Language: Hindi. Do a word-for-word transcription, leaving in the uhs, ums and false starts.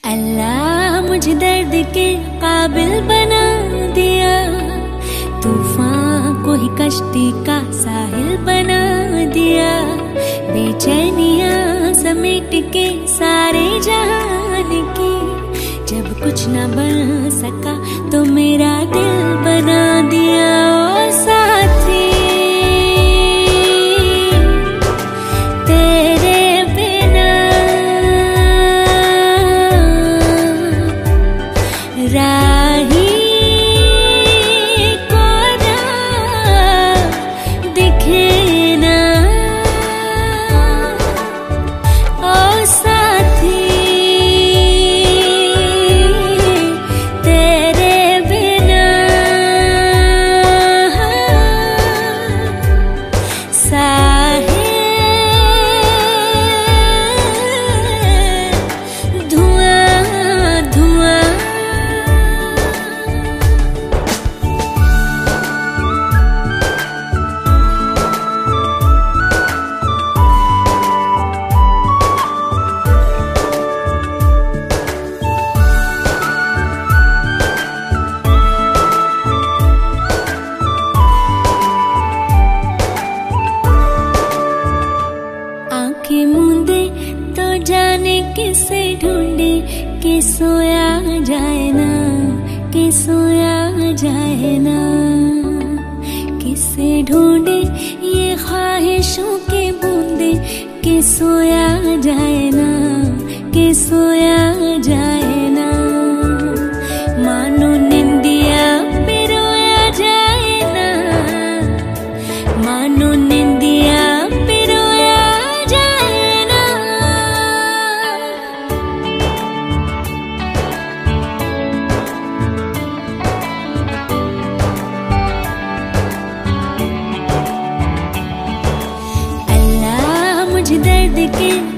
अल्लाह मुझे दर्द के काबिल बना दिया, तूफान को ही कश्ती का साहिल बना दिया। बेचैनियां समेट के सारे जहान की, जब कुछ न बन सका तो मेरा दिल बना दिया। ओ साथी तेरे बिना राही को ना दिखे ना। ओ साथी तेरे बिना साहिल धुआं धुआं। आंखें मूंदे तो जाने किसे ढूंढे, कि सोया जाए ना, कि सोया जाए ना। किसे ढूंढे ये ख्वाहिशों के बूंदे, कि सोया जाए ना, कि सोया जाए ना। मानो निंदिया पिरोया जाए ना, मानो निंदिया पिरोया जाए ना। अल्लाह मुझे दर्द के